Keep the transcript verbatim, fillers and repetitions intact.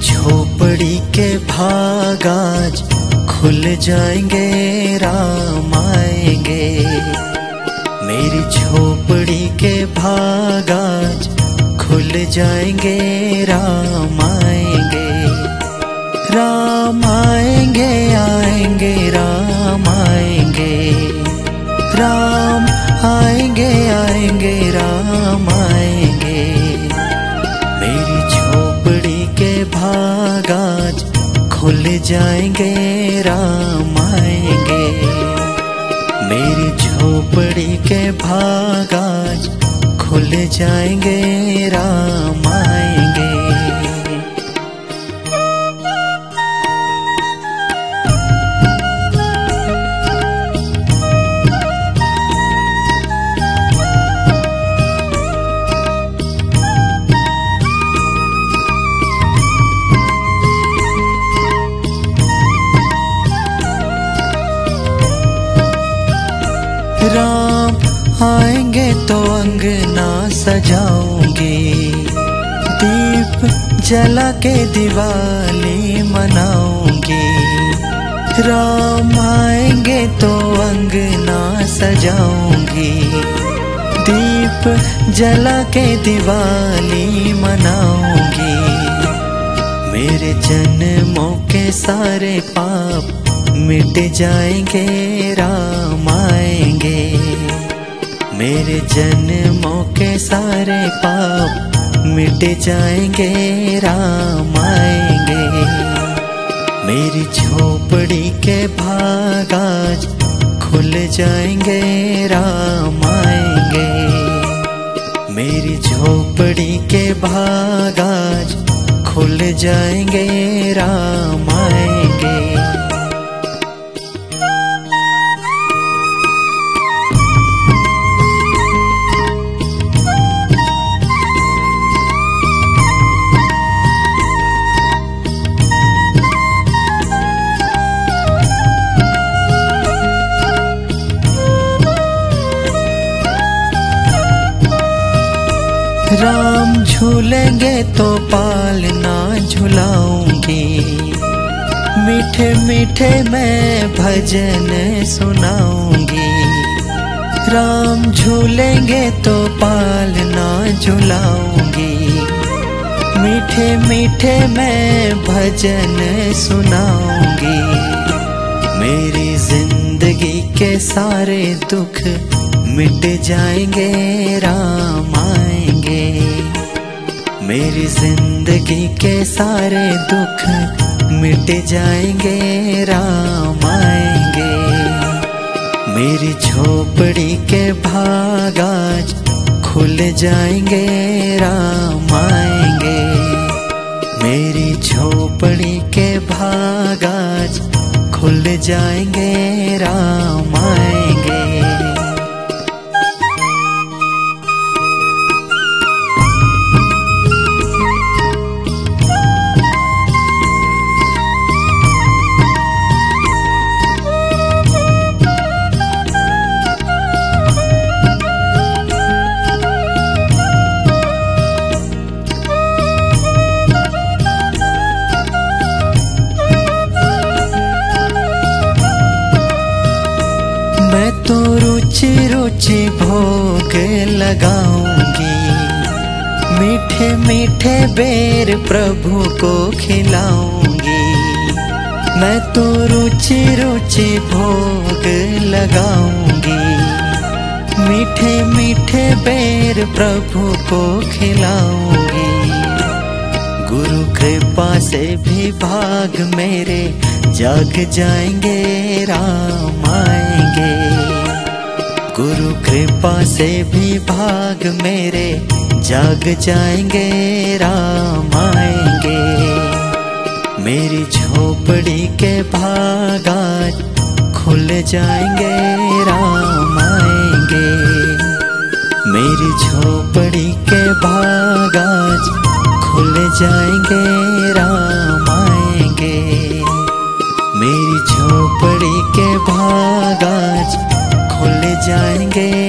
झोपड़ी के भाग आज खुल जाएंगे, राम आएंगे। मेरी झोपड़ी के भाग आज खुल जाएंगे, राम आएंगे। राम आएंगे आएंगे राम आएंगे, राम आएंगे आएंगे राम आएंगे। मेरी झोपड़ी के भाग आज खुल जाएंगे, राम आएंगे। मेरी झोपड़ी के भाग आज खुल जाएंगे, राम आएंगे। राम आएंगे तो अंगना सजाऊंगी, दीप जला के दिवाली मनाऊंगी। राम आएंगे तो अंगना सजाऊंगी, दीप जला के दिवाली मनाऊंगी। मेरे जन्मों के सारे पाप मिट जाएंगे, राम आएंगे। मेरे जन्मों के सारे पाप मिट जाएंगे, राम आएंगे। मेरी झोपड़ी के भाग आज खुल जाएंगे, राम आएंगे। मेरी झोपड़ी के भाग आज खुल जाएंगे, राम आएंगे। राम झूलेंगे तो पालना झुलाऊंगी, मीठे मीठे मैं भजन सुनाऊंगी। राम झूलेंगे तो पालना झुलाऊंगी, मीठे मीठे मैं भजन सुनाऊंगी। मेरी जिंदगी के सारे दुख मिट जाएंगे, राम आएंगे। मेरी जिंदगी के सारे दुख मिट जाएंगे, राम आएंगे। मेरी झोपड़ी के भाग आज खुल जाएंगे, राम आएंगे। मेरी झोपड़ी के भाग आज खुल जाएंगे, राम आएंगे। मैं तो रुचि रुचि भोग लगाऊंगी, मीठे मीठे बेर प्रभु को खिलाऊंगी। मैं तो रुचि रुचि भोग लगाऊंगी, मीठे मीठे बेर प्रभु को खिलाऊंगी। गुरु कृपा से भी भाग मेरे जाग जाएंगे, राम आएंगे। गुरु कृपा से भी भाग मेरे जाग जाएंगे, राम आएंगे। मेरी झोपड़ी के भाग आज खुल जाएंगे, राम आएंगे। मेरी झोपड़ी के भाग आज खुल जाएंगे, राम आएंगे। मेरी झोपड़ी के भाग आज खुल जाएंगे,